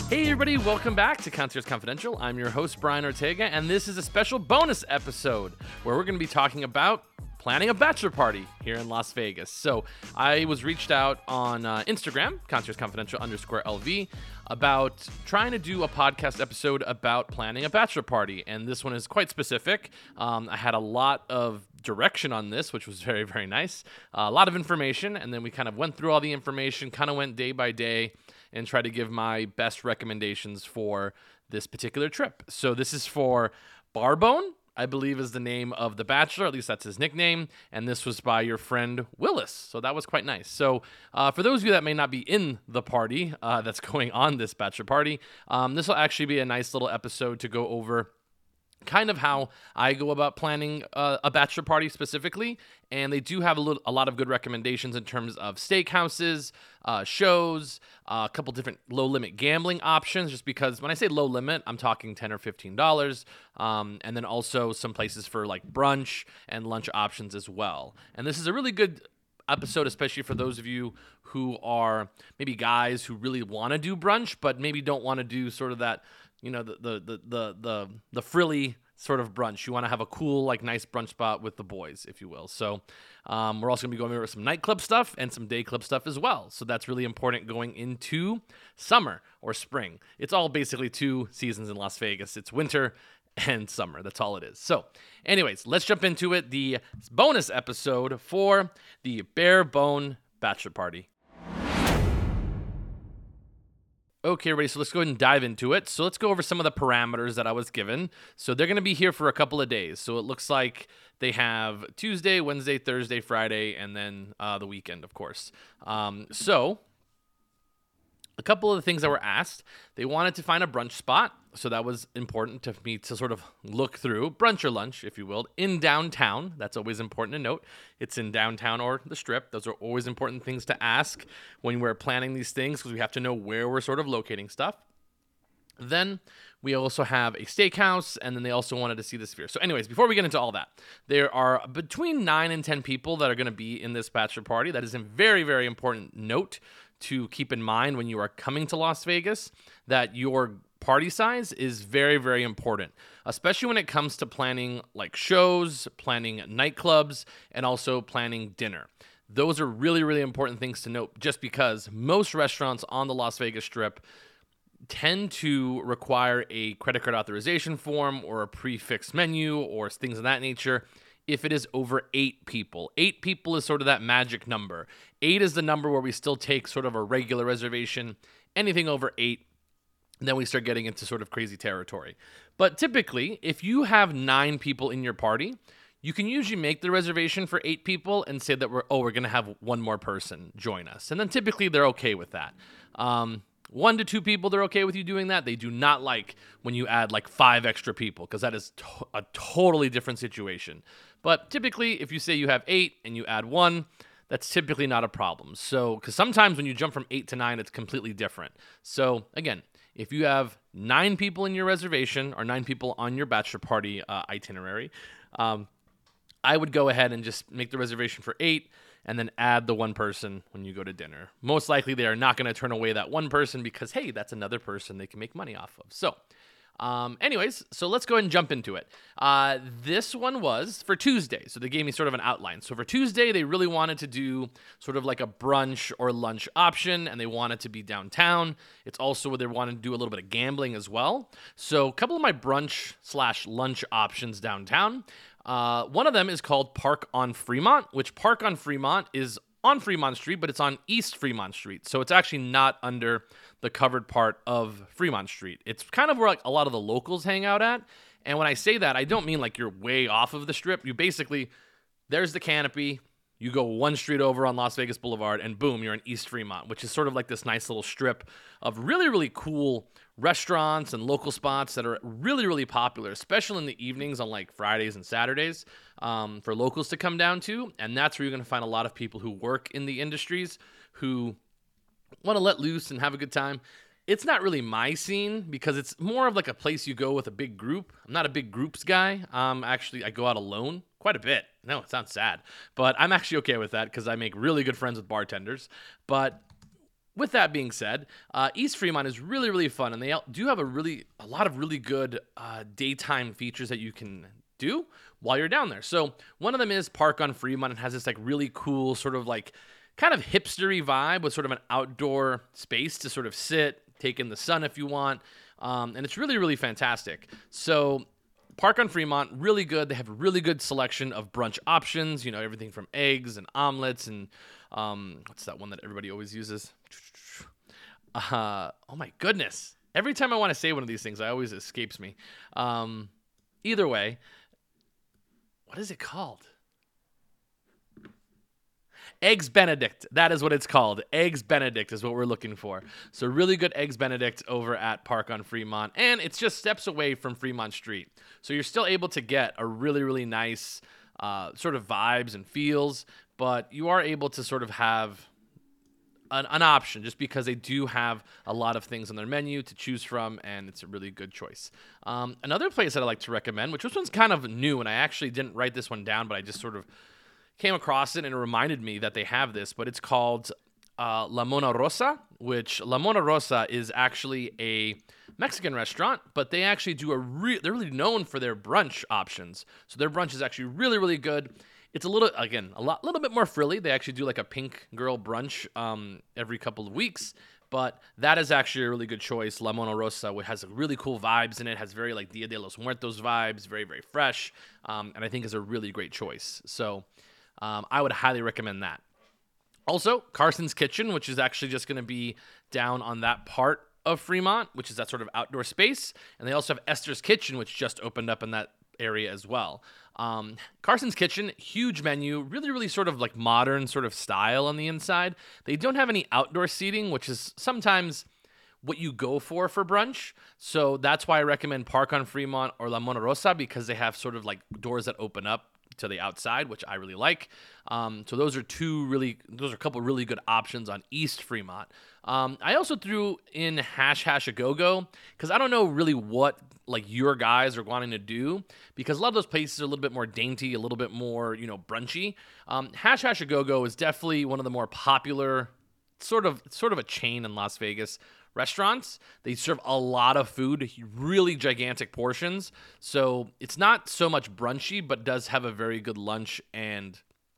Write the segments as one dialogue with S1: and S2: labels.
S1: Hey everybody, welcome back to Concierge Confidential. I'm your host, Brian Ortega, and this is a special bonus episode where we're going to be talking about planning a bachelor party here in Las Vegas. So I was reached out on Instagram, Concierge Confidential _LV, about trying to do a podcast episode about planning a bachelor party. And this one is quite specific. I had a lot of direction on this, which was very, very nice. A lot of information. And then we kind of went through all the information, kind of went day by day, and try to give my best recommendations for this particular trip. So this is for Barbone, I believe is the name of the bachelor, at least that's his nickname, and this was by your friend Willis, so that was quite nice. So for those of you that may not be in the party that's going on this bachelor party, this will actually be a nice little episode to go over kind of how I go about planning a bachelor party specifically, and they do have a lot of good recommendations in terms of steakhouses, shows, a couple different low-limit gambling options, just because when I say low limit, I'm talking $10 or $15, and then also some places for like brunch and lunch options as well. And this is a really good episode, especially for those of you who are maybe guys who really want to do brunch, but maybe don't want to do sort of that, you know, the frilly sort of brunch. You want to have a cool, like, nice brunch spot with the boys, if you will. So we're also going to be going over some nightclub stuff and some day club stuff as well. So that's really important going into summer or spring. It's all basically two seasons in Las Vegas. It's winter and summer. That's all it is. So anyways, let's jump into it. The bonus episode for the Barbone Bachelor Party. Okay, everybody, so let's go ahead and dive into it. So let's go over some of the parameters that I was given. So they're going to be here for a couple of days. So it looks like they have Tuesday, Wednesday, Thursday, Friday, and then the weekend, of course. So a couple of the things that were asked, they wanted to find a brunch spot. So that was important to me to sort of look through, brunch or lunch, if you will, in downtown. That's always important to note. It's in downtown or the Strip. Those are always important things to ask when we're planning these things, because we have to know where we're sort of locating stuff. Then we also have a steakhouse, and then they also wanted to see the Sphere. So anyways, before we get into all that, there are between 9 and 10 people that are going to be in this bachelor party. That is a very, very important note to keep in mind when you are coming to Las Vegas, that your party size is very, very important, especially when it comes to planning like shows, planning nightclubs, and also planning dinner. Those are really, really important things to note, just because most restaurants on the Las Vegas Strip tend to require a credit card authorization form or a prefix menu or things of that nature if it is over 8 people. 8 people is sort of that magic number. 8 is the number where we still take sort of a regular reservation. Anything over 8, then we start getting into sort of crazy territory. But typically, if you have 9 people in your party, you can usually make the reservation for 8 people and say that we're going to have one more person join us. And then typically they're okay with that. 1 to 2 people, they're okay with you doing that. They do not like when you add like 5 extra people, because that is a totally different situation. But typically, if you say you have 8 and you add 1, that's typically not a problem. So, because sometimes when you jump from 8 to 9, it's completely different. So again, if you have 9 people in your reservation or 9 people on your bachelor party itinerary, I would go ahead and just make the reservation for 8 and then add the 1 person when you go to dinner. Most likely they are not going to turn away that 1 person because, hey, that's another person they can make money off of. So anyways, so let's go ahead and jump into it. This one was for Tuesday, so they gave me sort of an outline. So for Tuesday, they really wanted to do sort of like a brunch or lunch option, and they wanted to be downtown. It's also where they wanted to do a little bit of gambling as well. So a couple of my brunch/lunch options downtown. One of them is called Park on Fremont, which Park on Fremont is on Fremont Street, but it's on East Fremont Street. So it's actually not under the covered part of Fremont Street. It's kind of where like a lot of the locals hang out at. And when I say that, I don't mean like you're way off of the Strip. You basically, there's the canopy. You go 1 street over on Las Vegas Boulevard, and boom, you're in East Fremont, which is sort of like this nice little strip of really, really cool restaurants and local spots that are really, really popular, especially in the evenings on like Fridays and Saturdays for locals to come down to. And that's where you're going to find a lot of people who work in the industries who want to let loose and have a good time. It's not really my scene because it's more of like a place you go with a big group. I'm not a big groups guy. Actually, I go out alone quite a bit. No, it sounds sad, but I'm actually okay with that because I make really good friends with bartenders. But with that being said, East Fremont is really, really fun, and they do have a lot of really good daytime features that you can do while you're down there. So one of them is Park on Fremont. It has this like really cool sort of like kind of hipstery vibe with sort of an outdoor space to sort of sit, take in the sun if you want, and it's really, really fantastic. So Park on Fremont, really good. They have a really good selection of brunch options, everything from eggs and omelets and what's that one that everybody always uses? Oh my goodness. Every time I want to say one of these things, it always escapes me. Either way, what is it called? Eggs Benedict. That is what it's called. Eggs Benedict is what we're looking for. So really good Eggs Benedict over at Park on Fremont. And it's just steps away from Fremont Street. So you're still able to get a really, really nice sort of vibes and feels. But you are able to sort of have an option just because they do have a lot of things on their menu to choose from, and it's a really good choice. Another place that I like to recommend, which this one's kind of new, and I actually didn't write this one down, but I just sort of came across it and it reminded me that they have this, but it's called La Mona Rosa, which La Mona Rosa is actually a Mexican restaurant, but they actually do they're really known for their brunch options. So their brunch is actually really, really good. It's a little bit more frilly. They actually do like a pink girl brunch every couple of weeks, but that is actually a really good choice. La Mona Rosa, which has really cool vibes in it, has very like Dia de los Muertos vibes, very, very fresh, and I think is a really great choice. So I would highly recommend that. Also, Carson's Kitchen, which is actually just going to be down on that part of Fremont, which is that sort of outdoor space. And they also have Esther's Kitchen, which just opened up in that area as well. Carson's Kitchen, huge menu, really, really sort of like modern sort of style on the inside. They don't have any outdoor seating, which is sometimes what you go for brunch. So that's why I recommend Park on Fremont or La Mona Rosa, because they have sort of like doors that open up to the outside, which I really like. So those are a couple really good options on East Fremont. I also threw in Hash A Go-Go because I don't know really what like your guys are wanting to do, because a lot of those places are a little bit more dainty, a little bit more, brunchy. Hash A Go-Go is definitely one of the more popular sort of a chain in Las Vegas restaurants. They serve a lot of food, really gigantic portions. So it's not so much brunchy, but does have a very good lunch and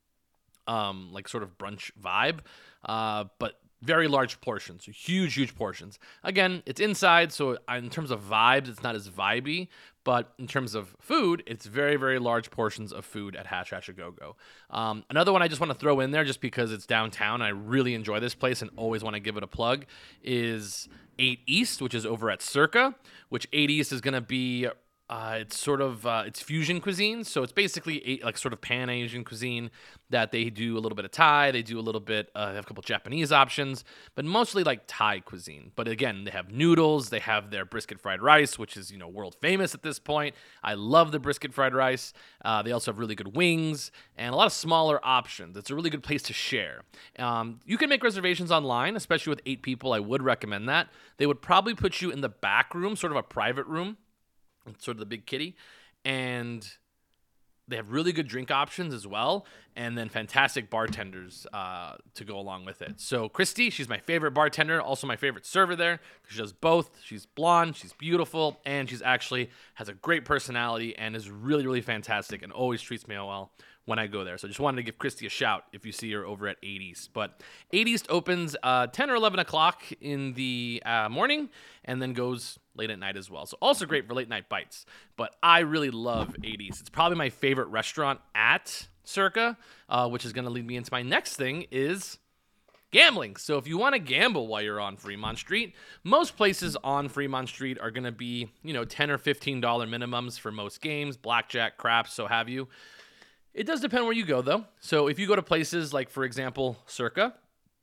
S1: like sort of brunch vibe. But very large portions, huge portions. Again, it's inside, so in terms of vibes, it's not as vibey. But in terms of food, it's very, very large portions of food at Hash A Go-Go. Another one I just want to throw in there, just because it's downtown, and I really enjoy this place and always want to give it a plug, is 8 East, which is over at Circa, which 8 East is going to be it's sort of it's fusion cuisine, so it's basically like sort of Pan Asian cuisine that they do a little bit of Thai, they do a little bit, they have a couple Japanese options, but mostly like Thai cuisine. But again, they have noodles, they have their brisket fried rice, which is world famous at this point. I love the brisket fried rice. They also have really good wings and a lot of smaller options. It's a really good place to share. You can make reservations online, especially with 8 people. I would recommend that. They would probably put you in the back room, sort of a private room. It's sort of the big kitty, and they have really good drink options as well, and then fantastic bartenders to go along with it. So Christy, she's my favorite bartender, also my favorite server there. She does both. She's blonde, she's beautiful, and she's actually has a great personality and is really, really fantastic and always treats me well when I go there. So just wanted to give Christy a shout if you see her over at 8 East. But 8 East opens 10 or 11 o'clock in the morning and then goes late at night as well. So also great for late night bites. But I really love 8 East. It's probably my favorite restaurant at Circa, which is going to lead me into my next thing is gambling. So if you want to gamble while you're on Fremont Street, most places on Fremont Street are going to be, $10 or $15 minimums for most games, blackjack, craps, so have you. It does depend where you go, though. So if you go to places like, for example, Circa,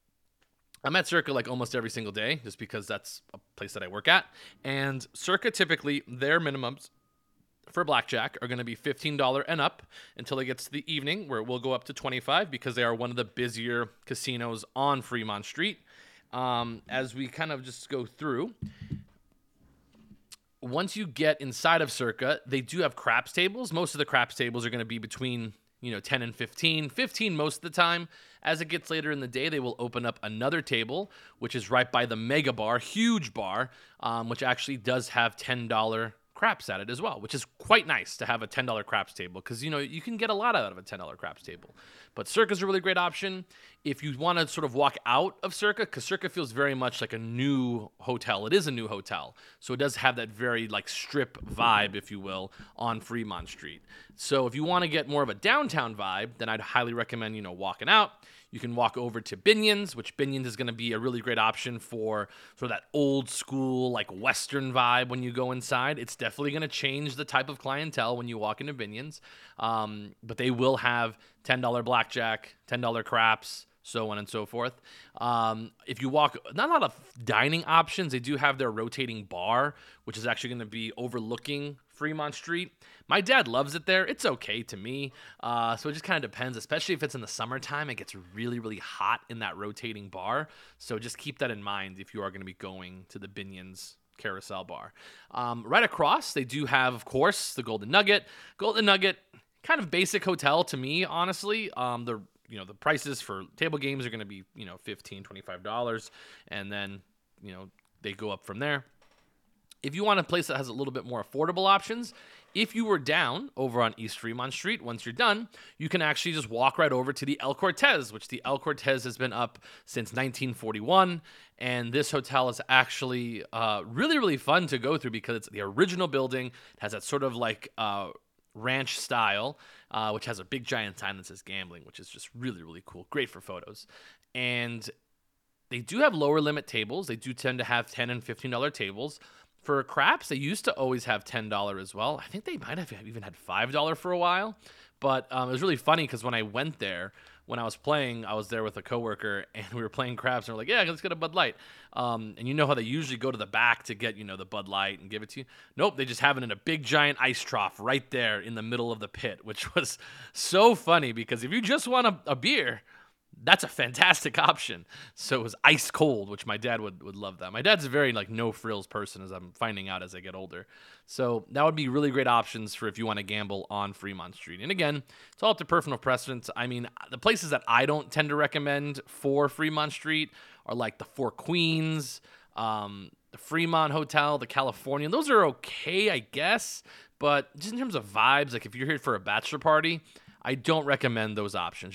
S1: I'm at Circa like almost every single day just because that's a place that I work at. And Circa, typically, their minimums for blackjack are going to be $15 and up until it gets to the evening, where it will go up to $25 because they are one of the busier casinos on Fremont Street. As we kind of just go through, once you get inside of Circa, they do have craps tables. Most of the craps tables are going to be between 10 and 15, 15 most of the time. As it gets later in the day, they will open up another table, which is right by the mega bar, huge bar, which actually does have $10 craps at it as well, which is quite nice to have a $10 craps table because, you can get a lot out of a $10 craps table. But Circa's a really great option if you want to sort of walk out of Circa, because Circa feels very much like a new hotel. It is a new hotel, so it does have that very like strip vibe, if you will, on Fremont Street. So if you want to get more of a downtown vibe, then I'd highly recommend, walking out. You can walk over to Binion's, which Binion's is going to be a really great option for sort of that old school, like Western vibe when you go inside. It's definitely going to change the type of clientele when you walk into Binion's. But they will have $10 blackjack, $10 craps, so on and so forth. If you walk, not a lot of dining options. They do have their rotating bar, which is actually going to be overlooking Fremont Street. My dad loves it there. It's okay to me. So it just kind of depends, especially if it's in the summertime. It gets really, really hot in that rotating bar. So just keep that in mind if you are going to be going to the Binion's Carousel Bar. Right across, they do have, of course, the Golden Nugget. Golden Nugget, kind of basic hotel to me, honestly. The prices for table games are going to be, $15, $25. And then, they go up from there. If you want a place that has a little bit more affordable options, if you were down over on East Fremont Street, once you're done, you can actually just walk right over to the El Cortez, which the El Cortez has been up since 1941. And this hotel is actually really, really fun to go through because it's the original building. It has that sort of like ranch style, which has a big giant sign that says gambling, which is just really, really cool. Great for photos. And they do have lower limit tables. They do tend to have $10 and $15 tables. For craps, they used to always have $10 as well. I think they might have even had $5 for a while. But it was really funny because when I went there, when I was playing, I was there with a coworker and we were playing craps and we're like, yeah, let's get a Bud Light. And you know how they usually go to the back to get, the Bud Light and give it to you? Nope, they just have it in a big giant ice trough right there in the middle of the pit, which was so funny because if you just want a beer, that's a fantastic option. So it was ice cold, which my dad would love that. My dad's a very no frills person, as I'm finding out as I get older. So that would be really great options for if you want to gamble on Fremont Street. And again, it's all up to personal preference. I mean, the places that I don't tend to recommend for Fremont Street are like the Four Queens, the Fremont Hotel, the California. Those are okay, I guess. But just in terms of vibes, like if you're here for a bachelor party, I don't recommend those options.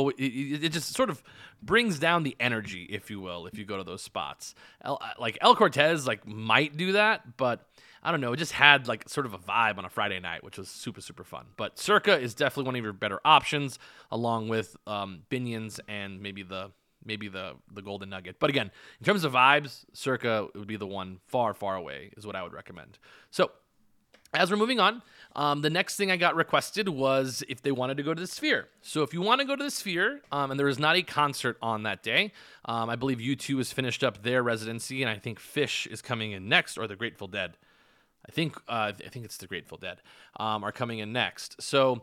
S1: It just sort of brings down the energy, if you will, if you go to those spots. El Cortez might do that, but I don't know. It just had sort of a vibe on a Friday night, which was super, super fun. But Circa is definitely one of your better options, along with Binion's and maybe the Golden Nugget. But again, in terms of vibes, Circa would be the one far, far away is what I would recommend. So as we're moving on, the next thing I got requested was if they wanted to go to the Sphere. So if you want to go to the Sphere, and there is not a concert on that day, I believe U2 has finished up their residency, and I think Phish is coming in next, or the Grateful Dead. I think it's the Grateful Dead are coming in next. So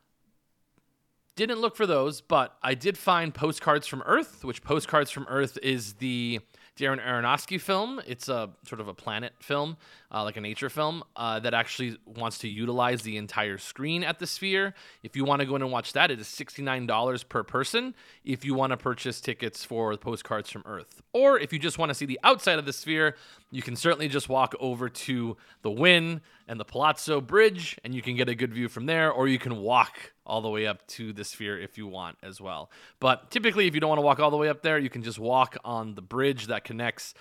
S1: didn't look for those, but I did find Postcards from Earth, which Postcards from Earth is the Darren Aronofsky film. It's a sort of a planet film, like a nature film, that actually wants to utilize the entire screen at the Sphere. If you want to go in and watch that, it is $69 per person if you want to purchase tickets for Postcards from Earth. Or if you just want to see the outside of the Sphere, you can certainly just walk over to the Wynn and the Palazzo Bridge, and you can get a good view from there, or you can walk all the way up to the Sphere if you want as well. But typically, if you don't want to walk all the way up there, you can just walk on the bridge that connects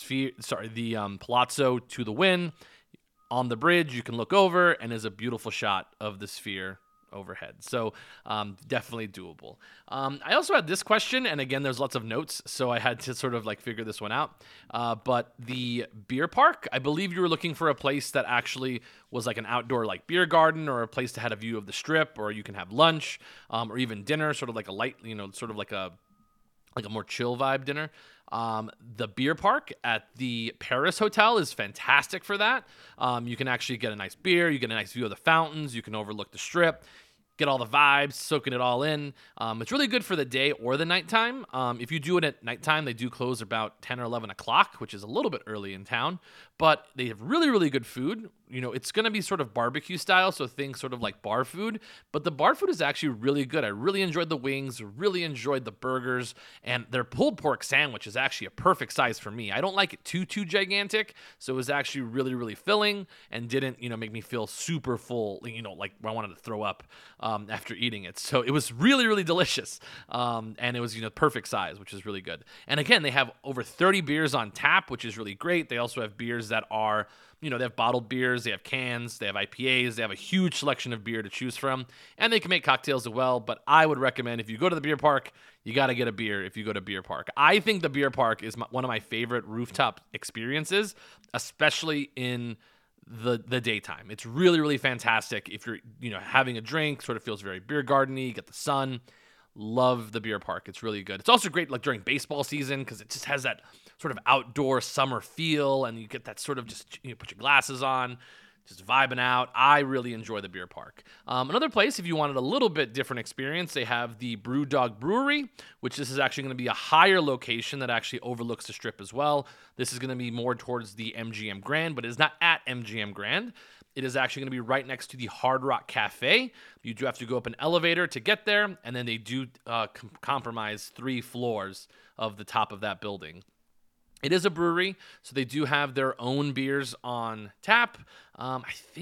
S1: the Palazzo to the Wynn. On the bridge, you can look over, and there's a beautiful shot of the Sphere overhead. So definitely doable. I also had this question, and again, there's lots of notes, so I had to sort of figure this one out. But the beer park, I believe you were looking for a place that actually was like an outdoor beer garden, or a place that had a view of the Strip, or you can have lunch, or even dinner, sort of like a light, sort of like a more chill vibe dinner. The beer park at the Paris Hotel is fantastic for that. You can actually get a nice beer, you get a nice view of the fountains, you can overlook the Strip, get all the vibes, soaking it all in. It's really good for the day or the nighttime. If you do it at nighttime, they do close about 10 or 11 o'clock, which is a little bit early in town, but they have really, really good food. it's going to be sort of barbecue style, so think sort of like bar food, but the bar food is actually really good. I really enjoyed the wings, really enjoyed the burgers, and their pulled pork sandwich is actually a perfect size for me. I don't like it too gigantic, so it was actually really, really filling and didn't, make me feel super full, like I wanted to throw up after eating it. So it was really, really delicious, and it was, perfect size, which is really good. And again, they have over 30 beers on tap, which is really great. They also have beers that are, they have bottled beers, they have cans, they have IPAs, they have a huge selection of beer to choose from, and they can make cocktails as well. But I would recommend, if you go to the beer park, you got to get a beer if you go to beer park. I think the beer park is one of my favorite rooftop experiences, especially in the daytime. It's really, really fantastic. If you're, having a drink, sort of feels very beer garden-y, you get the sun. Love the beer park. It's really good. It's also great like during baseball season because it just has that sort of outdoor summer feel, and you get that sort of just, put your glasses on, just vibing out. I really enjoy the beer park. Another place, if you wanted a little bit different experience, they have the Brewdog Brewery, which this is actually going to be a higher location that actually overlooks the strip as well. This is going to be more towards the MGM Grand, but it's not at MGM Grand. It is actually going to be right next to the Hard Rock Cafe. You do have to go up an elevator to get there, and then they do compromise 3 floors of the top of that building. It is a brewery, so they do have their own beers on tap. I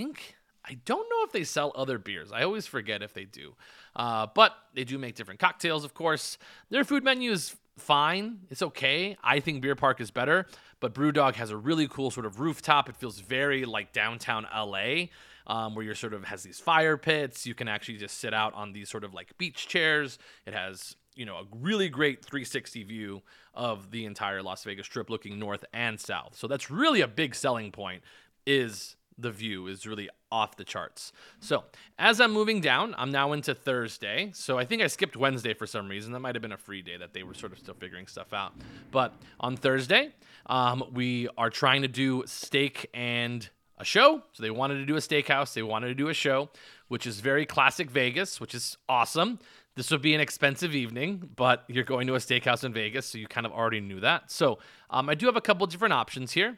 S1: don't know if they sell other beers. I always forget if they do. But they do make different cocktails, of course. Their food menu is fine. It's okay. I think Beer Park is better, but Brewdog has a really cool sort of rooftop. It feels very like downtown LA, where you're sort of has these fire pits. You can actually just sit out on these sort of like beach chairs. It has, a really great 360 view of the entire Las Vegas Strip looking north and south. So that's really a big selling point, is the view is really off the charts. So as I'm moving down, I'm now into Thursday. So I think I skipped Wednesday for some reason. That might have been a free day that they were sort of still figuring stuff out. But on Thursday, we are trying to do steak and a show. So they wanted to do a steakhouse. They wanted to do a show, which is very classic Vegas, which is awesome. This would be an expensive evening, but you're going to a steakhouse in Vegas, so you kind of already knew that. So I do have a couple different options here.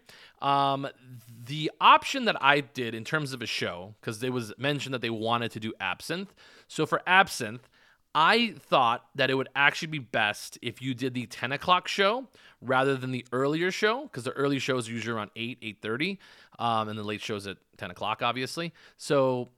S1: The option that I did in terms of a show, because it was mentioned that they wanted to do Absinthe. So for Absinthe, I thought that it would actually be best if you did the 10 o'clock show rather than the earlier show, because the early show is usually around 8:30, and the late show's at 10 o'clock, obviously. So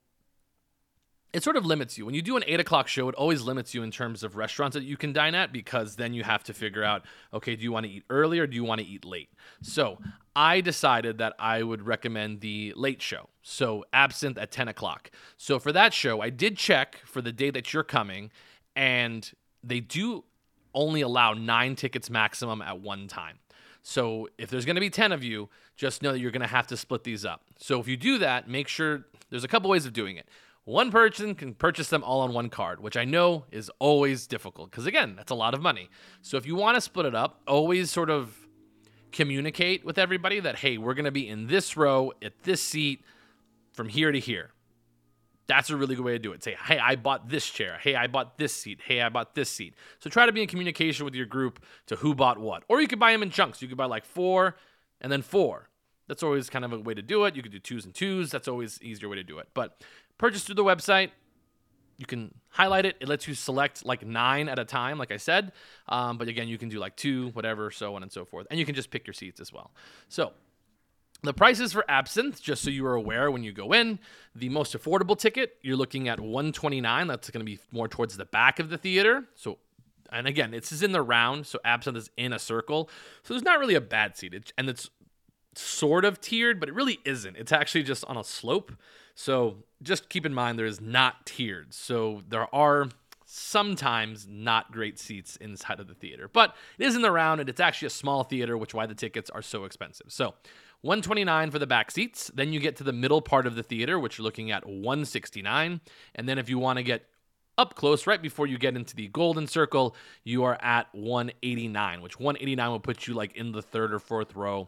S1: it sort of limits you. When you do an 8 o'clock show, it always limits you in terms of restaurants that you can dine at, because then you have to figure out, okay, do you want to eat early or do you want to eat late? So I decided that I would recommend the late show. So Absinthe at 10 o'clock. So for that show, I did check for the day that you're coming, and they do only allow 9 tickets maximum at one time. So if there's going to be 10 of you, just know that you're going to have to split these up. So if you do that, make sure there's a couple ways of doing it. One person can purchase them all on one card, which I know is always difficult because, again, that's a lot of money. So if you want to split it up, always sort of communicate with everybody that, hey, we're going to be in this row at this seat from here to here. That's a really good way to do it. Say, hey, I bought this chair. Hey, I bought this seat. Hey, I bought this seat. So try to be in communication with your group to who bought what. Or you could buy them in chunks. You could buy like 4 and then 4. That's always kind of a way to do it. You could do 2s and 2s. That's always an easier way to do it. But purchase through the website. You can highlight it. It lets you select like 9 at a time, like I said. But again, you can do like 2, whatever, so on and so forth. And you can just pick your seats as well. So the prices for Absinthe, just so you are aware when you go in, the most affordable ticket, you're looking at $129. That's going to be more towards the back of the theater. So, and again, this is in the round, so Absinthe is in a circle. So there's not really a bad seat. And it's sort of tiered, but it really isn't. It's actually just on a slope. So just keep in mind there is not tiered. So there are sometimes not great seats inside of the theater. But it is in the round, and it's actually a small theater, which is why the tickets are so expensive. So $129 for the back seats. Then you get to the middle part of the theater, which you're looking at $169. And then if you want to get up close, right before you get into the golden circle, you are at $189, which $189 will put you like in the 3rd or 4th row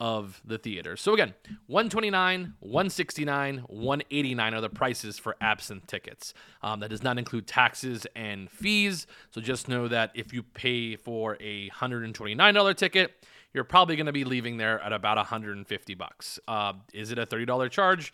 S1: of the theater. So again, $129, $169, $189 are the prices for Absinthe tickets. That does not include taxes and fees. So just know that if you pay for a $129 ticket, you're probably going to be leaving there at about $150. Is it a $30 charge?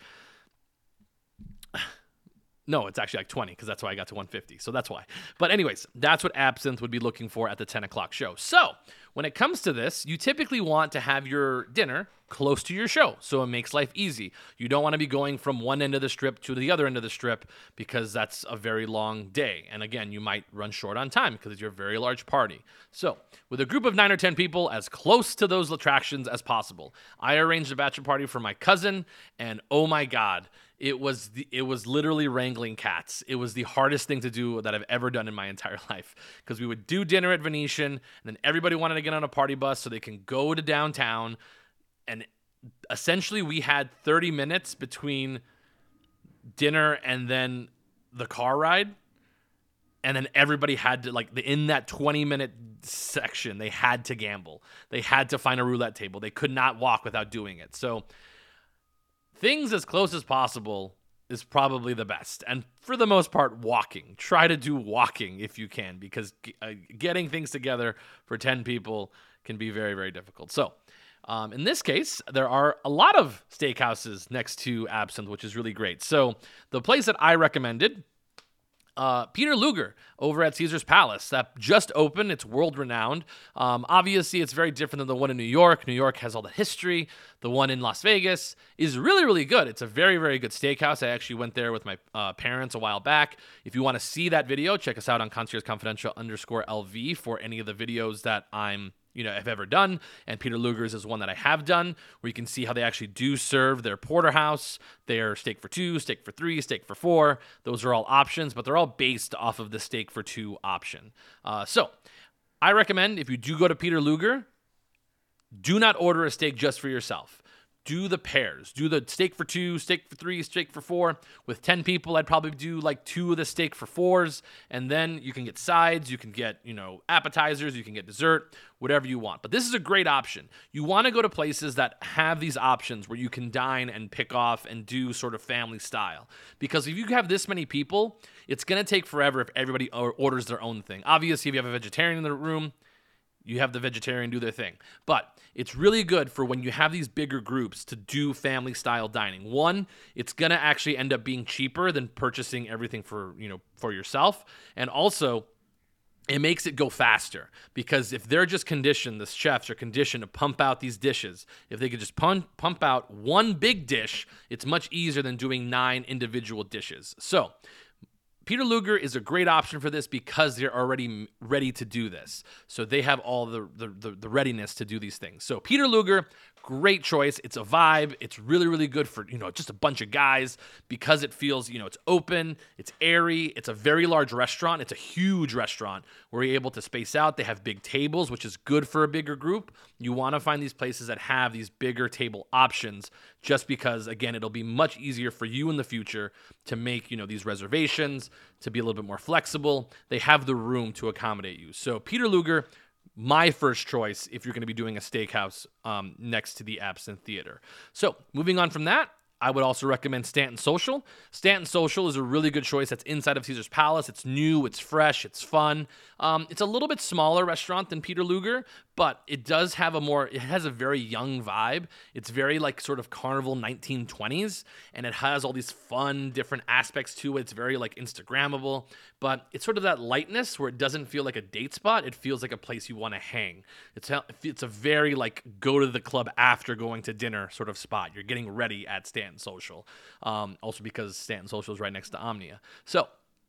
S1: No, it's actually like 20 because that's why I got to 150. So that's why. But anyways, that's what Absinthe would be looking for at the 10 o'clock show. So when it comes to this, you typically want to have your dinner close to your show so it makes life easy. You don't want to be going from one end of the strip to the other end of the strip because that's a very long day. And again, you might run short on time because it's your very large party. So with a group of 9 or 10 people, as close to those attractions as possible. I arranged a bachelor party for my cousin, and oh my God, it was literally wrangling cats. It was the hardest thing to do that I've ever done in my entire life because we would do dinner at Venetian, and then everybody wanted to get on a party bus so they can go to downtown. And essentially, we had 30 minutes between dinner and then the car ride. And then everybody had to, like, in that 20-minute section, they had to gamble. They had to find a roulette table. They could not walk without doing it. So things as close as possible is probably the best. And for the most part, walking. Try to do walking if you can, because getting things together for 10 people can be very, very difficult. So in this case, there are a lot of steakhouses next to Absinthe, which is really great. So the place that I recommended, Peter Luger over at Caesar's Palace, that just opened. It's world-renowned. Obviously, it's very different than the one in New York. New York has all the history. The one in Las Vegas is really, really good. It's a very, very good steakhouse. I actually went there with my parents a while back. If you want to see that video, check us out on conciergeconfidential_LV for any of the videos that have ever done. And Peter Luger's is one that I have done, where you can see how they actually do serve their porterhouse, their steak for 2, steak for 3, steak for 4. Those are all options, but they're all based off of the steak for 2 option. So I recommend, if you do go to Peter Luger, do not order a steak just for yourself. Do the pairs. Do the steak for 2, steak for 3, steak for 4. With 10 people, I'd probably do like 2 of the steak for 4s, and then you can get sides, you can get, appetizers, you can get dessert, whatever you want. But this is a great option. You want to go to places that have these options where you can dine and pick off and do sort of family style. Because if you have this many people, it's going to take forever if everybody orders their own thing. Obviously, if you have a vegetarian in the room, you have the vegetarian do their thing. But it's really good for when you have these bigger groups to do family-style dining. One, it's going to actually end up being cheaper than purchasing everything for yourself. And also, it makes it go faster. Because if they're just conditioned, the chefs are conditioned to pump out these dishes. If they could just pump out one big dish, it's much easier than doing 9 individual dishes. So Peter Luger is a great option for this because they're already ready to do this. So they have all the readiness to do these things. So Peter Luger, great choice. It's a vibe. It's really, really good for, just a bunch of guys because it feels, it's open, it's airy, it's a very large restaurant. It's a huge restaurant where you're able to space out. They have big tables, which is good for a bigger group. You want to find these places that have these bigger table options just because, again, it'll be much easier for you in the future to make, these reservations, to be a little bit more flexible. They have the room to accommodate you. So Peter Luger, my first choice if you're going to be doing a steakhouse next to the Absinthe Theater. So moving on from that, I would also recommend Stanton Social. Stanton Social is a really good choice. That's inside of Caesar's Palace. It's new, it's fresh, it's fun. It's a little bit smaller restaurant than Peter Luger, but it does have it has a very young vibe. It's very like sort of carnival 1920s, and it has all these fun different aspects to it. It's very like Instagrammable, but it's sort of that lightness where it doesn't feel like a date spot. It feels like a place you want to hang. It's a very like go to the club after going to dinner sort of spot. You're getting ready at Stanton Social. Also because Stanton Social is right next to Omnia. So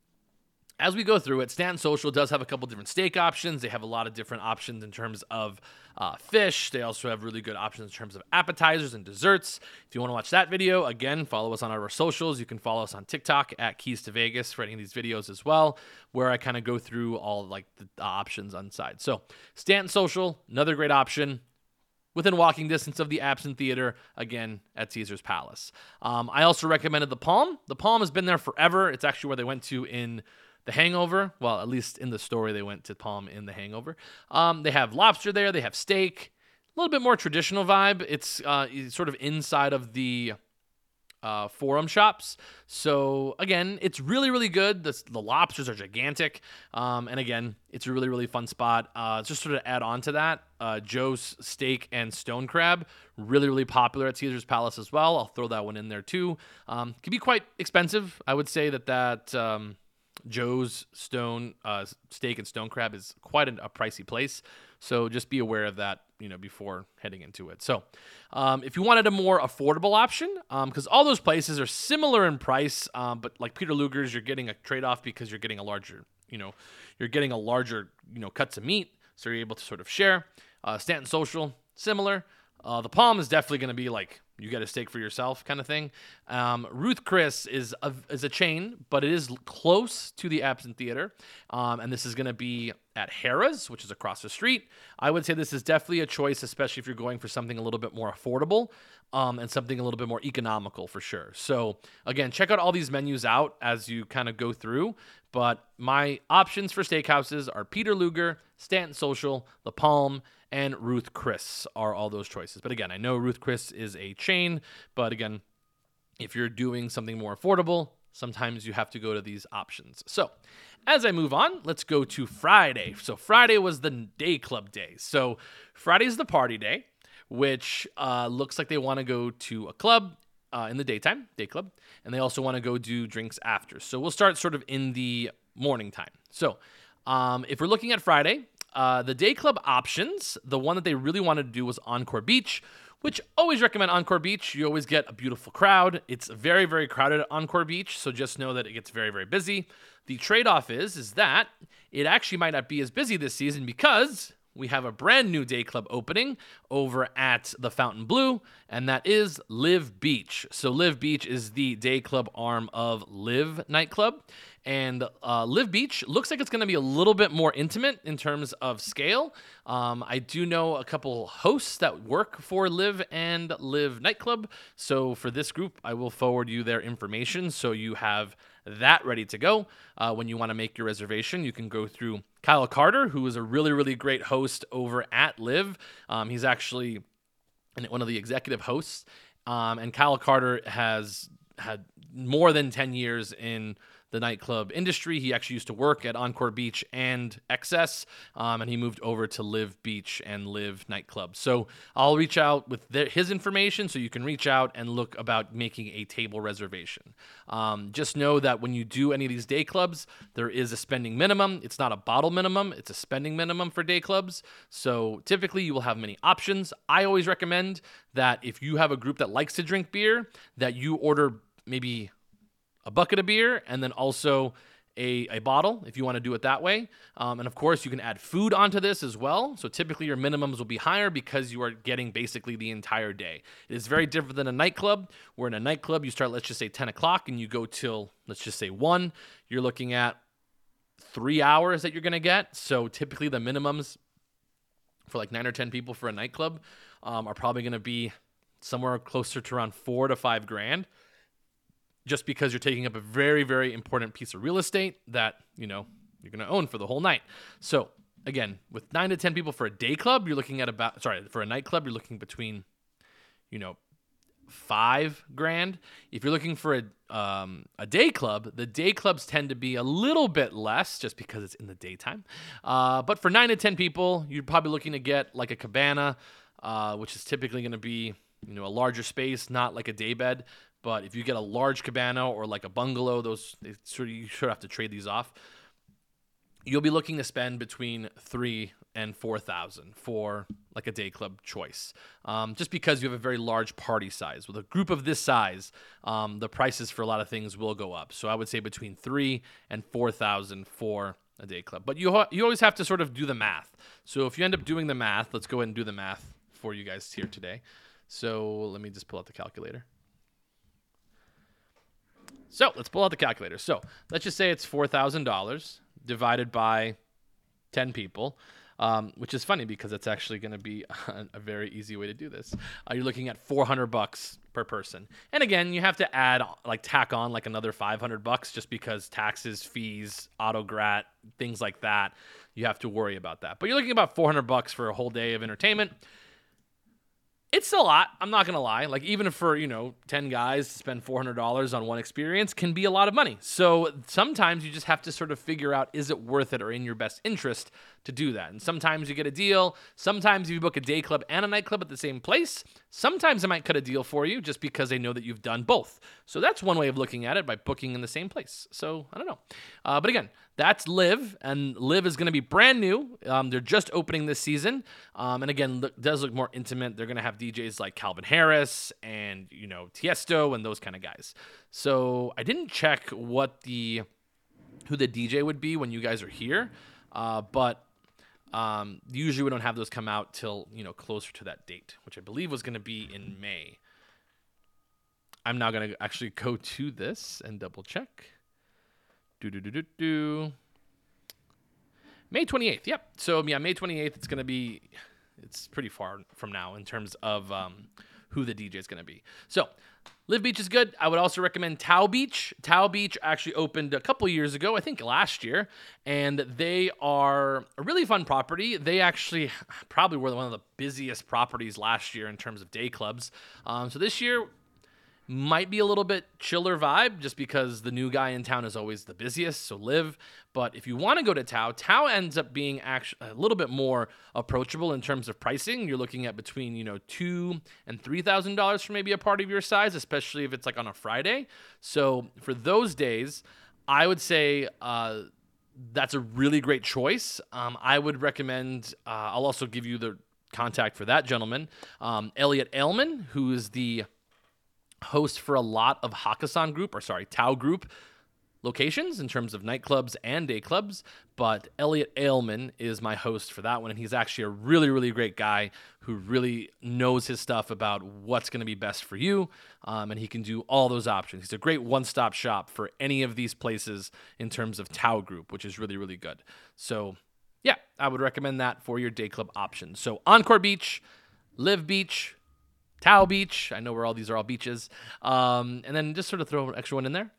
S1: as we go through it, Stanton Social does have a couple different steak options. They have a lot of different options in terms of fish. They also have really good options in terms of appetizers and desserts. If you want to watch that video, again, follow us on our socials. You can follow us on TikTok at Keys to Vegas for any of these videos as well, where I kind of go through all like the options on side. So Stanton Social, another great option within walking distance of the Absinthe Theater, again, at Caesar's Palace. I also recommended The Palm. The Palm has been there forever. It's actually where they went to in The Hangover. Well, at least in the story, they went to Palm in The Hangover. They have lobster there. They have steak. little bit more traditional vibe. It's sort of inside of the Forum Shops. So again, it's really, really good. The lobsters are gigantic. And again, it's a really, really fun spot. Just sort of add on to that, Joe's Steak and Stone Crab, really, really popular at Caesar's Palace as well. I'll throw that one in there too. Can be quite expensive. I would say that Joe's Steak and Stone Crab is quite a pricey place. So just be aware of that, before heading into it. So if you wanted a more affordable option, because all those places are similar in price, but like Peter Luger's, you're getting a trade-off because you're getting a larger, cuts of meat. So you're able to sort of share. Stanton Social, similar. The Palm is definitely going to be like, you get a steak for yourself kind of thing. Ruth Chris is a chain, but it is close to the Absinthe Theater. And this is going to be at Harrah's, which is across the street. I would say this is definitely a choice, especially if you're going for something a little bit more affordable and something a little bit more economical for sure. So again, check out all these menus out as you kind of go through. But my options for steakhouses are Peter Luger, Stanton Social, The Palm, and Ruth Chris are all those choices. But again, I know Ruth Chris is a chain, but again, if you're doing something more affordable, sometimes you have to go to these options. So as I move on, let's go to Friday. So Friday was the day club day. So Friday is the party day, which looks like they want to go to a club in the daytime, day club, and they also want to go do drinks after. So we'll start sort of in the morning time. So if we're looking at Friday, the day club options, the one that they really wanted to do was Encore Beach, which always recommend Encore Beach. You always get a beautiful crowd. It's very, very crowded at Encore Beach, so just know that it gets very, very busy. The trade-off is that it actually might not be as busy this season because we have a brand new day club opening over at the Fontainebleau, and that is Live Beach. So Live Beach is the day club arm of Live nightclub. And Live Beach looks like it's going to be a little bit more intimate in terms of scale. I do know a couple hosts that work for Live and Live nightclub. So for this group, I will forward you their information so you have that ready to go. When you want to make your reservation, you can go through Kyle Carter, who is a really, really great host over at Live. He's actually one of the executive hosts. And Kyle Carter has had more than 10 years in the nightclub industry. He actually used to work at Encore Beach and XS, and he moved over to Live Beach and Live Nightclub. So I'll reach out with his information so you can reach out and look about making a table reservation. Just know that when you do any of these day clubs, there is a spending minimum. It's not a bottle minimum. It's a spending minimum for day clubs. So typically you will have many options. I always recommend that if you have a group that likes to drink beer, that you order maybe a bucket of beer and then also a bottle if you want to do it that way. And of course, you can add food onto this as well. So typically your minimums will be higher because you are getting basically the entire day. It is very different than a nightclub, where in a nightclub you start, let's just say 10 o'clock and you go till, let's just say 1. You're looking at 3 hours that you're going to get. So typically the minimums for like 9 or 10 people for a nightclub are probably going to be somewhere closer to around $4,000 to $5,000. Just because you're taking up a very, very important piece of real estate that, you're going to own for the whole night. So again, with 9 to 10 people for a day club, you're looking at for a nightclub, you're looking between, $5,000. If you're looking for a day club, the day clubs tend to be a little bit less just because it's in the daytime. But for 9 to 10 people, you're probably looking to get like a cabana, which is typically going to be, a larger space, not like a day bed. But if you get a large cabana or like a bungalow, you sort of have to trade these off. You'll be looking to spend between $3,000 and $4,000 for like a day club choice, just because you have a very large party size. With a group of this size, the prices for a lot of things will go up. So I would say between $3,000 and $4,000 for a day club. But you always have to sort of do the math. So if you end up doing the math, let's go ahead and do the math for you guys here today. So let me just pull out the calculator. So let's pull out the calculator. So let's just say it's $4,000 divided by 10 people, which is funny because it's actually going to be a very easy way to do this. You're looking at $400 per person. And again, you have to tack on like another $500 just because taxes, fees, autograt, things like that. You have to worry about that. But you're looking at about $400 for a whole day of entertainment. It's a lot. I'm not going to lie. Like, even for, 10 guys to spend $400 on one experience can be a lot of money. So sometimes you just have to sort of figure out, is it worth it or in your best interest to do that? And sometimes you get a deal. Sometimes if you book a day club and a nightclub at the same place, sometimes they might cut a deal for you just because they know that you've done both. So that's one way of looking at it, by booking in the same place. So I don't know. But again, that's Live, and Live is going to be brand new. They're just opening this season. And again, does look more intimate. They're going to have DJs like Calvin Harris and, Tiesto and those kind of guys. So I didn't check who the DJ would be when you guys are here. But usually we don't have those come out till, closer to that date, which I believe was going to be in May. I'm now going to actually go to this and double check. May 28th. Yep. So yeah, May 28th. It's pretty far from now in terms of who the DJ is going to be. So Live Beach is good. I would also recommend Tao Beach. Tao Beach actually opened a couple years ago, I think last year, and they are a really fun property. They actually probably were one of the busiest properties last year in terms of day clubs. So this year might be a little bit chiller vibe just because the new guy in town is always the busiest, so Live. But if you want to go to Tao ends up being actually a little bit more approachable in terms of pricing. You're looking at between, $2,000 and $3,000 for maybe a party of your size, especially if it's like on a Friday. So for those days, I would say that's a really great choice. I would recommend, I'll also give you the contact for that gentleman, Elliot Ailman, who is the host for a lot of Tao Group locations in terms of nightclubs and day clubs. But Elliot Ailman is my host for that one, and he's actually a really, really great guy who really knows his stuff about what's going to be best for you, and he can do all those options. He's a great one-stop shop for any of these places in terms of Tao Group, which is really, really good. So yeah, I would recommend that for your day club options. So Encore Beach, Live Beach, Tao Beach. I know these are all beaches. And then just sort of throw an extra one in there.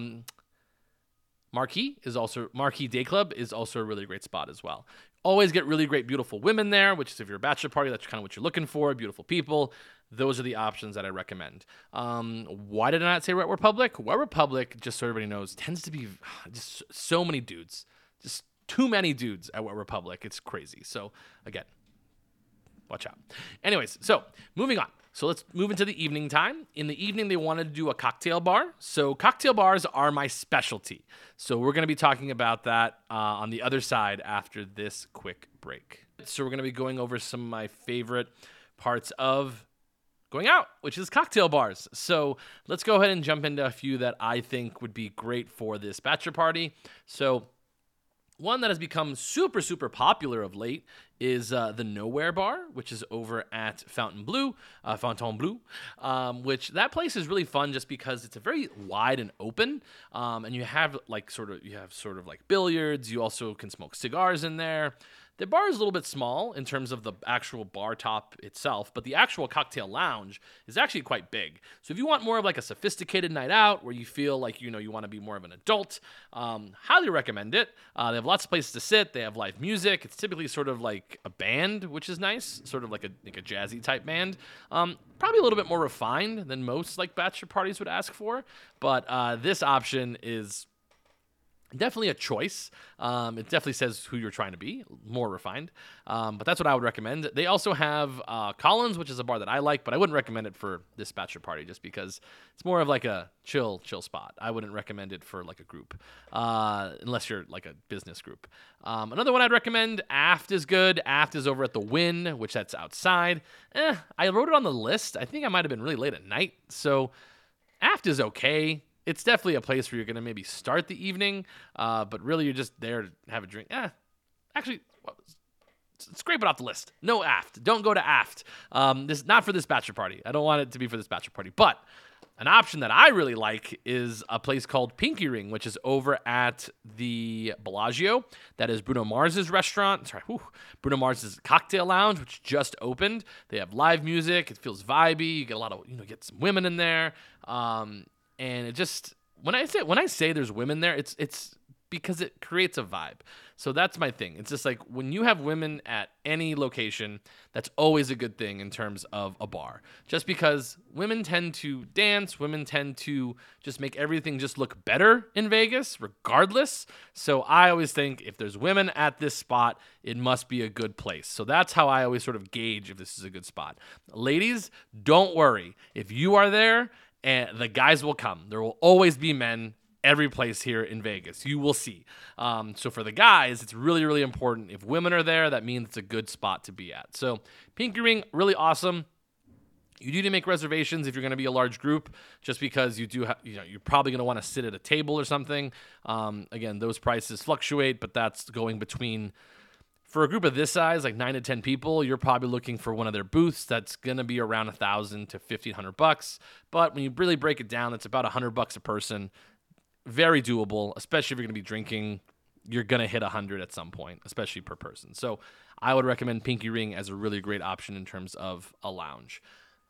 S1: Marquee Day Club is also a really great spot as well. Always get really great, beautiful women there, which is if you're a bachelor party, that's kind of what you're looking for, beautiful people. Those are the options that I recommend. Why did I not say Wet Republic? Wet Republic, just so everybody knows, tends to be just so many dudes. Just too many dudes at Wet Republic. It's crazy. So, again, watch out. Anyways, so moving on. So let's move into the evening time. In the evening, they wanted to do a cocktail bar. So cocktail bars are my specialty. So we're going to be talking about that on the other side after this quick break. So we're going to be going over some of my favorite parts of going out, which is cocktail bars. So let's go ahead and jump into a few that I think would be great for this bachelor party. So one that has become super, super popular of late is the Nowhere Bar, which is over at Fontainebleau, which that place is really fun just because it's a very wide and open, and you have sort of like billiards. You also can smoke cigars in there. The bar is a little bit small in terms of the actual bar top itself, but the actual cocktail lounge is actually quite big. So if you want more of like a sophisticated night out where you feel like, you want to be more of an adult, highly recommend it. They have lots of places to sit. They have live music. It's typically sort of like a band, which is nice, sort of like a jazzy type band. Probably a little bit more refined than most like bachelor parties would ask for, but this option is definitely a choice. It definitely says who you're trying to be, more refined. But that's what I would recommend. They also have Collins, which is a bar that I like, but I wouldn't recommend it for this bachelor party just because it's more of like a chill spot. I wouldn't recommend it for like a group, unless you're like a business group. Another one I'd recommend, Aft is good. Aft is over at the Wynn, which that's outside. I wrote it on the list. I think I might have been really late at night. So Aft is okay. It's definitely a place where you're going to maybe start the evening, but really you're just there to have a drink. Actually, scrape it off the list. No Aft. Don't go to Aft. This not for this bachelor party. I don't want it to be for this bachelor party. But an option that I really like is a place called Pinky Ring, which is over at the Bellagio. That is Bruno Mars's restaurant. Bruno Mars's cocktail lounge, which just opened. They have live music. It feels vibey. You get a lot of, get some women in there. And it just when I say there's women there, it's because it creates a vibe. So that's my thing. It's just like when you have women at any location, that's always a good thing in terms of a bar. Just because women tend to dance, women tend to just make everything just look better in Vegas, regardless. So I always think if there's women at this spot, it must be a good place. So that's how I always sort of gauge if this is a good spot. Ladies, don't worry. If you are there, and the guys will come. There will always be men every place here in Vegas. You will see. So for the guys, it's really, really important. If women are there, that means it's a good spot to be at. So Pinky Ring, really awesome. You do need to make reservations if you're going to be a large group, just because you do, you're probably going to want to sit at a table or something. Again, those prices fluctuate, but that's going between. For a group of this size, like 9 to 10 people, you're probably looking for one of their booths that's gonna be around $1,000 to $1,500. But when you really break it down, it's about $100 a person. Very doable, especially if you're gonna be drinking. You're gonna hit 100 at some point, especially per person. So I would recommend Pinky Ring as a really great option in terms of a lounge.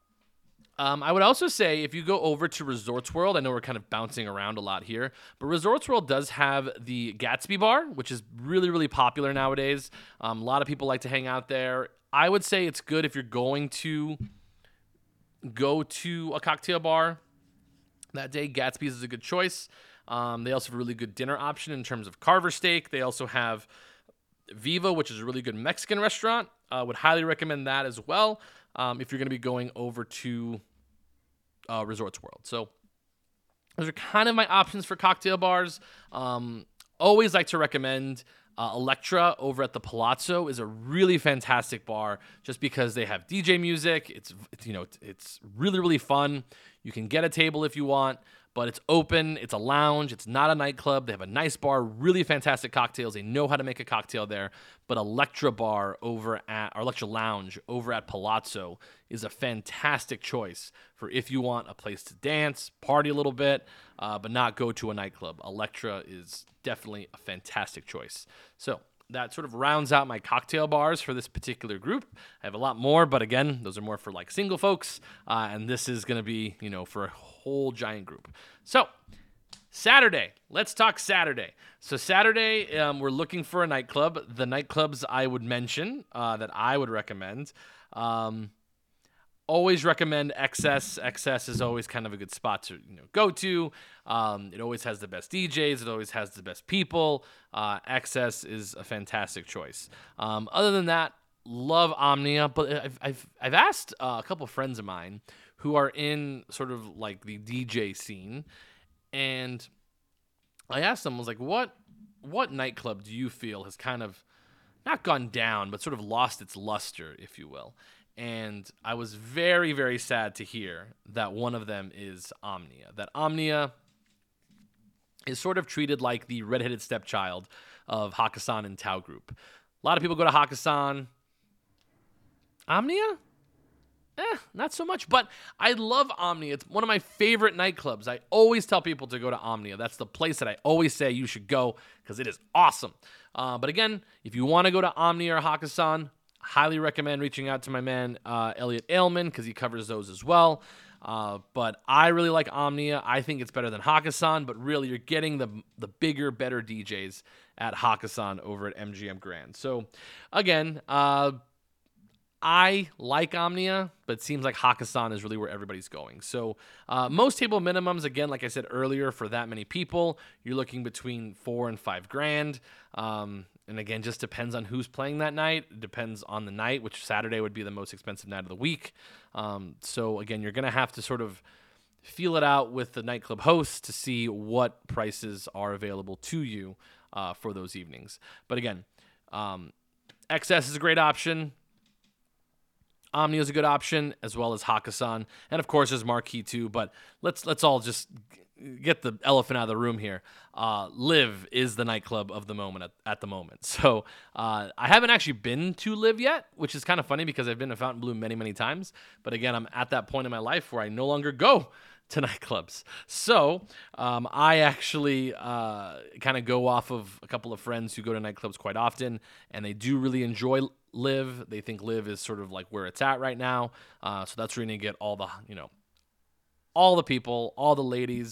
S1: I would also say if you go over to Resorts World, I know we're kind of bouncing around a lot here, but Resorts World does have the Gatsby Bar, which is really, really popular nowadays. A lot of people like to hang out there. I would say it's good if you're going to go to a cocktail bar that day. Gatsby's is a good choice. They also have a really good dinner option in terms of Carver steak. They also have Viva, which is a really good Mexican restaurant. Would highly recommend that as well if you're going to be going over to Resorts World. So those are kind of my options for cocktail bars. Always like to recommend Electra over at the Palazzo is a really fantastic bar just because they have DJ music. It's really, really fun. You can get a table if you want, but it's open. It's a lounge. It's not a nightclub. They have a nice bar, really fantastic cocktails. They know how to make a cocktail there. But Electra Lounge over at Palazzo is a fantastic choice for if you want a place to dance, party a little bit, but not go to a nightclub. Electra is definitely a fantastic choice. So that sort of rounds out my cocktail bars for this particular group. I have a lot more, but again, those are more for like single folks, and this is going to be, for a whole giant group. So Saturday, let's talk Saturday. So Saturday, we're looking for a nightclub. The nightclubs I would mention that I would recommend. Always recommend XS. XS is always kind of a good spot to go to. It always has the best DJs. It always has the best people. XS is a fantastic choice. Other than that, love Omnia. But I've asked a couple friends of mine who are in sort of like the DJ scene, and I asked them, I was like, what nightclub do you feel has kind of not gone down, but sort of lost its luster, if you will? And I was very, very sad to hear that one of them is Omnia. That Omnia is sort of treated like the redheaded stepchild of Hakkasan and Tao Group. A lot of people go to Hakkasan. Omnia? Not so much. But I love Omnia. It's one of my favorite nightclubs. I always tell people to go to Omnia. That's the place that I always say you should go because it is awesome. But again, if you want to go to Omnia or Hakkasan, highly recommend reaching out to my man, Elliot Ailman, because he covers those as well. But I really like Omnia. I think it's better than Hakkasan, but really you're getting the bigger, better DJs at Hakkasan over at MGM Grand. So again, I like Omnia, but it seems like Hakkasan is really where everybody's going. So most table minimums, again, like I said earlier, for that many people, you're looking between $4,000 and $5,000. And again, just depends on who's playing that night. It depends on the night, which Saturday would be the most expensive night of the week. So again, you're going to have to sort of feel it out with the nightclub host to see what prices are available to you for those evenings. But again, XS is a great option. Omnia is a good option, as well as Hakkasan. And of course, there's Marquee too, but let's all just get the elephant out of the room here. Live is the nightclub of the moment at the moment. So I haven't actually been to Live yet, which is kind of funny because I've been to Fontainebleau many, many times. But again, I'm at that point in my life where I no longer go to nightclubs. So I actually kind of go off of a couple of friends who go to nightclubs quite often, and they do really enjoy Live. They think Live is sort of like where it's at right now. So that's where you're going to get all the, all the people, all the ladies,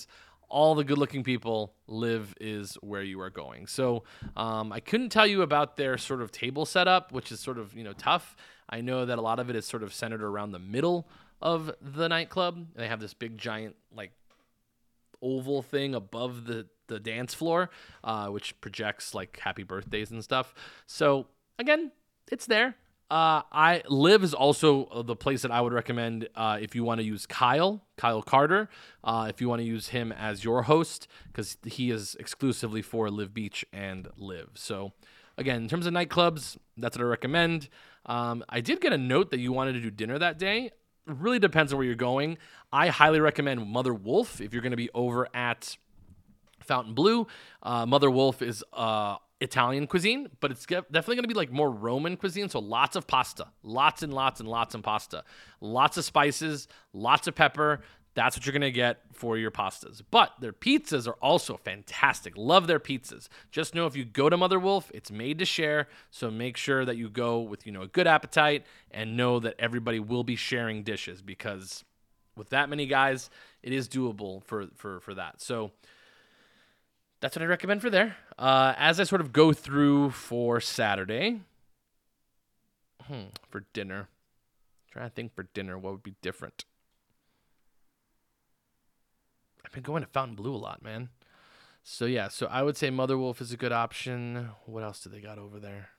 S1: all the good-looking people, Live is where you are going. So I couldn't tell you about their sort of table setup, which is sort of, tough. I know that a lot of it is sort of centered around the middle of the nightclub. They have this big, giant, like, oval thing above the dance floor, which projects, like, happy birthdays and stuff. So, again, it's there. Live is also the place that I would recommend if you want to use Kyle Carter, if you want to use him as your host, because he is exclusively for Live Beach and Live. So, again, in terms of nightclubs, that's what I recommend. I did get a note that you wanted to do dinner that day. It really depends on where you're going. I highly recommend Mother Wolf if you're going to be over at Fontainebleau. Mother Wolf is Italian cuisine, but it's definitely going to be like more Roman cuisine. So lots of pasta, lots and lots and lots of pasta, lots of spices, lots of pepper. That's what you're going to get for your pastas. But their pizzas are also fantastic. Love their pizzas. Just know if you go to Mother Wolf, it's made to share. So make sure that you go with, a good appetite and know that everybody will be sharing dishes, because with that many guys, it is doable for that. So that's what I recommend for there. As I sort of go through for Saturday, for dinner, trying to think for dinner, what would be different? I've been going to Fontainebleau a lot, man. So yeah, so I would say Mother Wolf is a good option. What else do they got over there?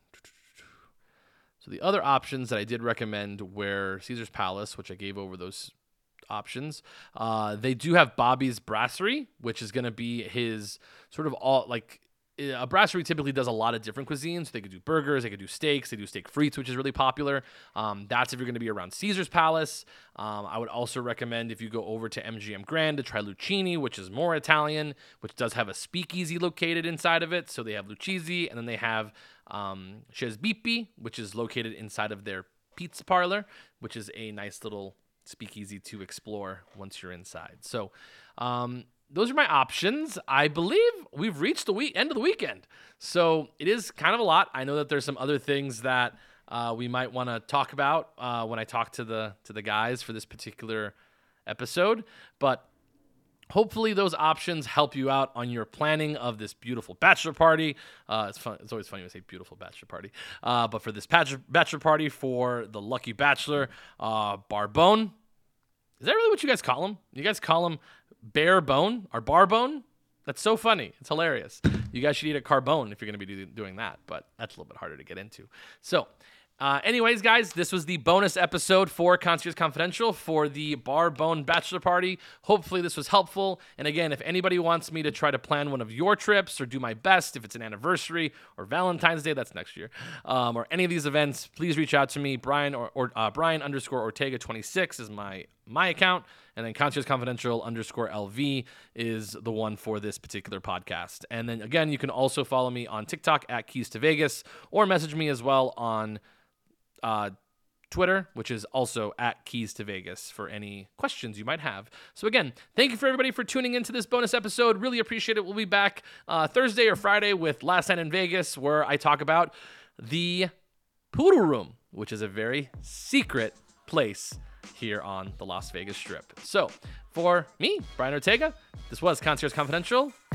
S1: So the other options that I did recommend were Caesar's Palace, which I gave over those options. They do have Bobby's Brasserie, which is going to be his sort of all, like, a brasserie typically does a lot of different cuisines. They could do burgers, they could do steaks, they do steak frites, which is really popular. That's if you're going to be around Caesar's Palace. I would also recommend, if you go over to MGM Grand, to try Lucchini, which is more Italian, which does have a speakeasy located inside of it. So they have Lucchese, and then they have Chez Bippi, which is located inside of their pizza parlor, which is a nice little speakeasy to explore once you're inside. So those are my options. I believe we've reached the end of the weekend. So it is kind of a lot. I know that there's some other things that we might want to talk about when I talk to the guys for this particular episode, but hopefully those options help you out on your planning of this beautiful bachelor party. It's fun. It's always funny when I say beautiful bachelor party. But for this bachelor party for the lucky bachelor, Barbone. Is that really what you guys call him? You guys call him Bare Bone or Barbone? That's so funny. It's hilarious. You guys should eat a Carbone if you're going to be doing that, but that's a little bit harder to get into. So, anyways, guys, this was the bonus episode for Concierge Confidential for the Barbone Bachelor Party. Hopefully this was helpful. And again, if anybody wants me to try to plan one of your trips or do my best, if it's an anniversary or Valentine's Day, that's next year, or any of these events, please reach out to me. Brian Brian_Ortega26 is my account. And then Concierge Confidential _LV is the one for this particular podcast. And then again, you can also follow me on TikTok at Keys to Vegas, or message me as well on Twitter, which is also at Keys to Vegas, for any questions you might have. So again, thank you for everybody for tuning into this bonus episode. Really appreciate it. We'll be back Thursday or Friday with Last Night in Vegas, where I talk about the Poodle Room, which is a very secret place here on the Las Vegas Strip. So for me, Brian Ortega, this was Concierge Confidential.